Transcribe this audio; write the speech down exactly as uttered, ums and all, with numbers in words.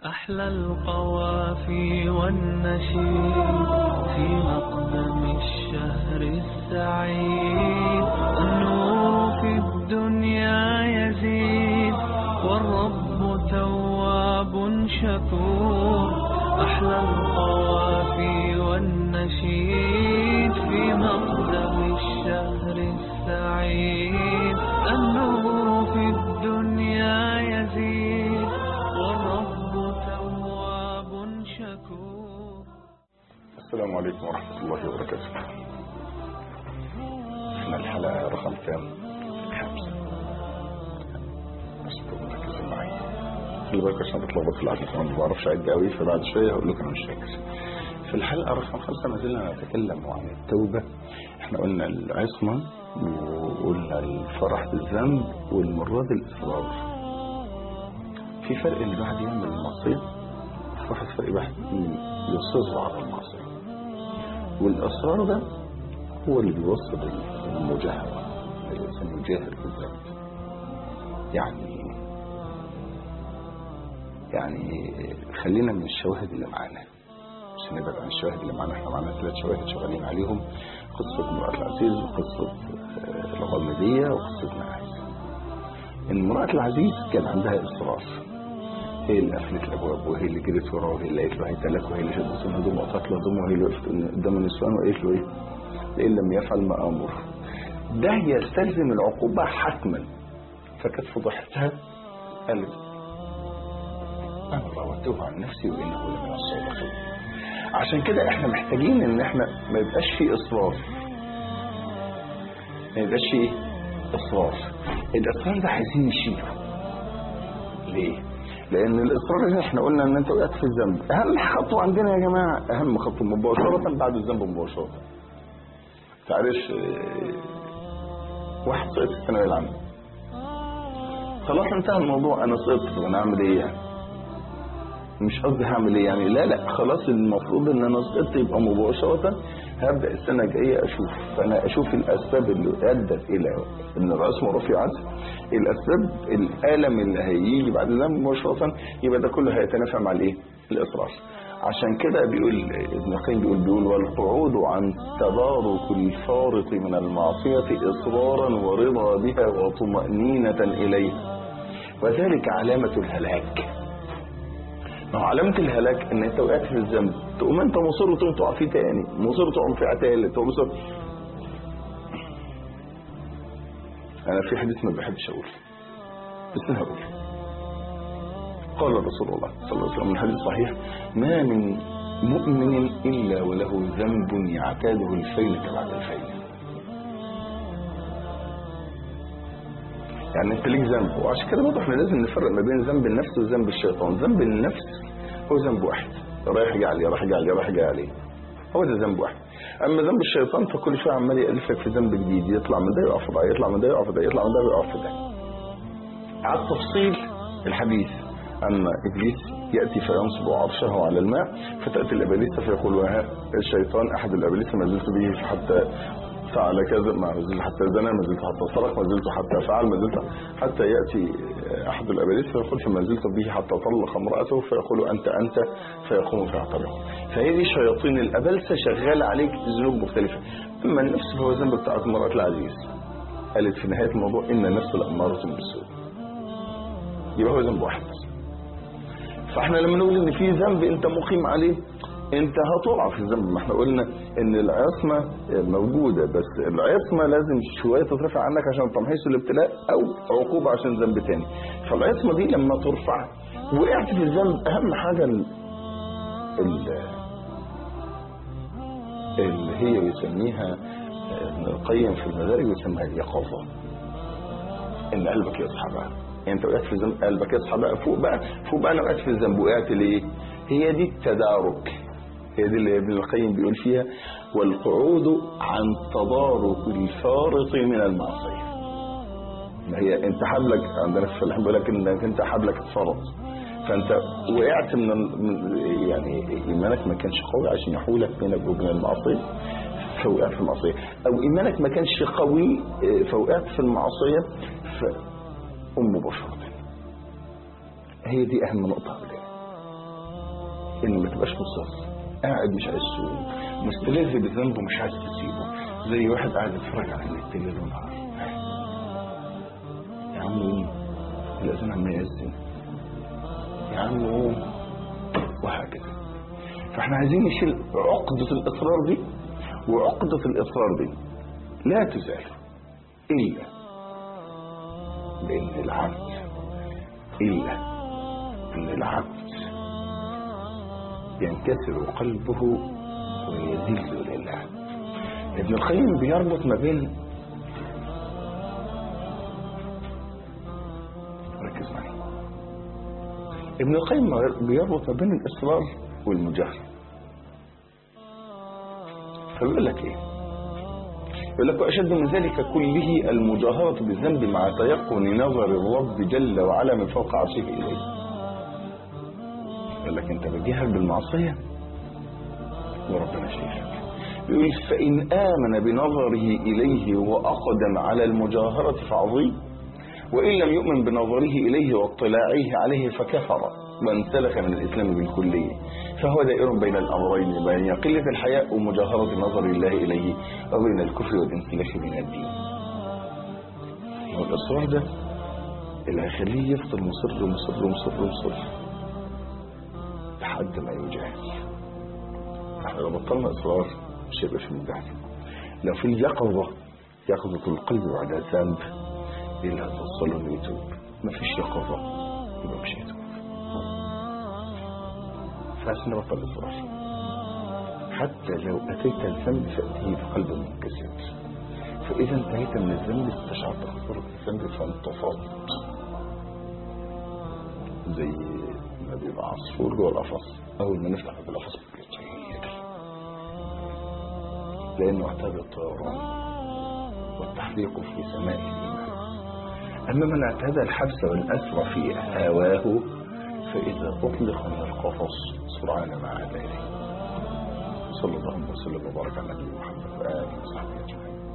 أحلى القوافي والنشيد في مقدم الشهر السعيد، النور في الدنيا يزيد والرب تواب شكور. أحلى القوافي والنشيد في مقدم الشهر السعيد، النور في الدنيا يزيد والرب تواب شكور. السلام عليكم ورحمة الله وبركاته. احنا الحلقة رقم كام؟ خمسة. بس تبقوا مركزين معايا. خلي بالك عشان بتلخبط في العدد، انا ما بعرفش اعد قوي، فبعد شوية هقول لكم انا مش فاكر. في الحلقة رقم خمسة ما زلنا نتكلم عن التوبة. احنا قلنا العصمة وقلنا الفرح بالذنب والمرة دي الإصرار. في فرق ان الواحد يعمل المعصية، وفي واحد فرق واحد يصر على المعصية. والإصرار ده هو اللي بيوصل المجاهرة، الإنسان يجاهر بالذنب. يعني يعني خلينا من الشواهد اللي معانا، مش نبعد عن الشواهد اللي معانا. احنا معانا ثلاث شواهد شغالين عليهم: قصة امرأة العزيز، وقصة الغامدية، وقصة نعاس. امرأة العزيز كان عندها إصرار، هي اللي قفلت الابواب، وهي اللي جرت وراه، وهي اللي قالت له هيتلك، وهي اللي شدت من هدومه وقطعت له هدومه، وهي اللي وقفت قدام النسوان وقالت له ايه؟ لئن لم يفعل ما امر. ده يستلزم العقوبه حتما. فكانت فضحتها قالت انا راودته عن نفسي وانه لمن الصادقين. عشان كده احنا محتاجين ان احنا ما يبقاش فيه اصرار، ما يبقاش فيه اصرار. الاصرار ده عايزين نشيله. ليه؟ لان الاصرار اللي احنا قلنا ان انت وقعت في الذنب، اهم خطوه عندنا يا جماعه، اهم خطوه مباشره بعد الذنب مباشره. تعرفش واحد سقط في الثانويه العامه، خلاص انتهى الموضوع، انا سقطت، وانا اعمل ايه يعني؟ مش قصدي هعمل ايه يعني، لا لا خلاص، المفروض ان انا سقطت يبقى مباشره هبدا السنه الجايه اشوف. فانا اشوف الاسباب اللي ادت الى ان العصمه رفعت، الاسباب الالم اللي هيجي بعد ذنب مباشره، يبقى ده كله هيتنافى مع الايه؟ الاصرار. عشان كده بيقول ابن القيم بيقول بيقول والقعود عن تدارك الفارط من المعصيه اصرارا ورضا بها وطمانينه اليها، وذلك علامه الهلاك. ما هو علامة الهلاك ان انت وقعت في الذنب، تقوم انت مصر وتقوم تقع فيه تاني، مصر تقوم فيه تالت، تقوم مصر. انا في حديث ما بحبش اقول، بس انا هقول. قال رسول الله صلى الله عليه وسلم من حديث صحيح: ما من مؤمن الا وله ذنب يعتاده الفينة بعد الفينة. يعني انت ليك ذنب، وعشان كده برضه احنا لازم نفرق ما بين ذنب النفس وذنب الشيطان. ذنب النفس هو ذنب واحد، رايح جاي عليه رايح جاي عليه رايح جاي عليه، هو ده ذنب واحد. اما ذنب الشيطان فكل شويه عمال يالفك في ذنب جديد، يطلع من ده يقع في ده، يطلع من ده يقع في ده، يطلع من ده يقع في ده. على التفصيل الحديث ان ابليس ياتي فينصب عرشه على الماء، فتاتي الابليس فيقول وها الشيطان احد الابليس ما زلت به حتى فعل كذا، ما زلت حتى زنى، ما زلت حتى سرق، ما زلت حتى فعل، ما زلت حتى ياتي احد الابليس فيقول فما زلت به حتى طلق امراته، فيقول انت انت فيقوم فيعترض. فهي دي شياطين الابلسه شغاله عليك ذنوب مختلفه. اما النفس فهو ذنب بتاعت امراه العزيز، قالت في نهايه الموضوع ان النفس لاماره بالسوء، يبقى هو ذنب واحد. فاحنا لما نقول ان في ذنب انت مقيم عليه، انت هتقع في الذنب. ما احنا قلنا ان العصمه موجوده، بس العصمه لازم شويه تترفع عنك عشان تمحيص الابتلاء او عقوبه عشان ذنب تاني. فالعصمه دي لما ترفع وقعت في الذنب، اهم حاجه اللي هي يسميها ابن القيم في المدارج يسميها اليقظه، ان قلبك يصحى بقى. يعني انت وقعت في الذنب قلبك يصحى بقى، فوق بقى فوق بقى انا وقعت في الذنب، وقعت ليه؟ هي دي التدارك، هي دي اللي ابن القيم بيقول فيها والقعود عن تدارك الفارط من المعصيه. ما هي انت حبلك عندنا في الفلاح بيقول لك انك انت حبلك اتفرط، فانت وقعت من يعني ايمانك ما كانش قوي عشان يحولك بينك وبين المعصيه، فوقعت في المعصيه، او ايمانك ما كانش قوي فوقعت في المعصيه فقم مباشره. هي دي اهم نقطه. ان ما تبقاش مصر قاعد مش عايز تسوق، مستلذ بذنبه مش عايز تسيبه، زي واحد قاعد يتفرج على النت ليل ونهار. يا عم قوم، الأذان عم يأذن، يا عم قوم، وهكذا. فاحنا عايزين نشيل عقدة الإصرار دي، وعقدة الإصرار دي لا تزال إلا بأن العبد إلا أن العبد ينكسر قلبه ويذل لله. ابن القيم بيربط ما بين، ركز معي، ابن القيم بيربط ما بين الإصرار والمجاهرة. فبيقول لك ايه؟ يقول لك وأشد من ذلك كله المجاهرة بالذنب مع تيقن نظر الرب جل وعلا من فوق عرشه إليه. يقول لك انت بتجاهر بالمعصية وربنا شايفك. بيقول فإن آمن بنظره إليه وأقدم على المجاهرة فعظيم، وإن لم يؤمن بنظره إليه واطلاعه عليه فكفر وانسلخ من الإسلام بالكلية. فهو دائر بين الأمرين، بين قلة الحياء ومجاهرة نظر الله إليه، وبين الكفر والانسلاخ من الدين. والإصرار ده اللي هيخليه يفضل مصر مصر مصر مصر لحد ما يجاهد. احنا لو بطلنا إصرار مش هيبقى في مجاهدة. لو في اليقظة، يقظة القلب بعد الذنب اللي هتوصله انه يتوب، مفيش يقظة يبقى مش هيتوب. فعشان نبطل إصرار، حتى لو أتيت الذنب فأتيه بقلب منكسر. فإذا انتهيت من الذنب استشعرت خطورة الذنب فانتفضت، زي ما بيبقى عصفور جوه القفص، أول ما نفتح القفص بيطير لأنه اعتاد الطيران والتحليق في سماء الإيمان. أما من اعتاد الحبس والأسر في هواه فإذا أطلق من القفص سرعان ما عاد إليه. صلى الله وسلم وبارك على نبينا محمد وآله وصحبه أجمعين.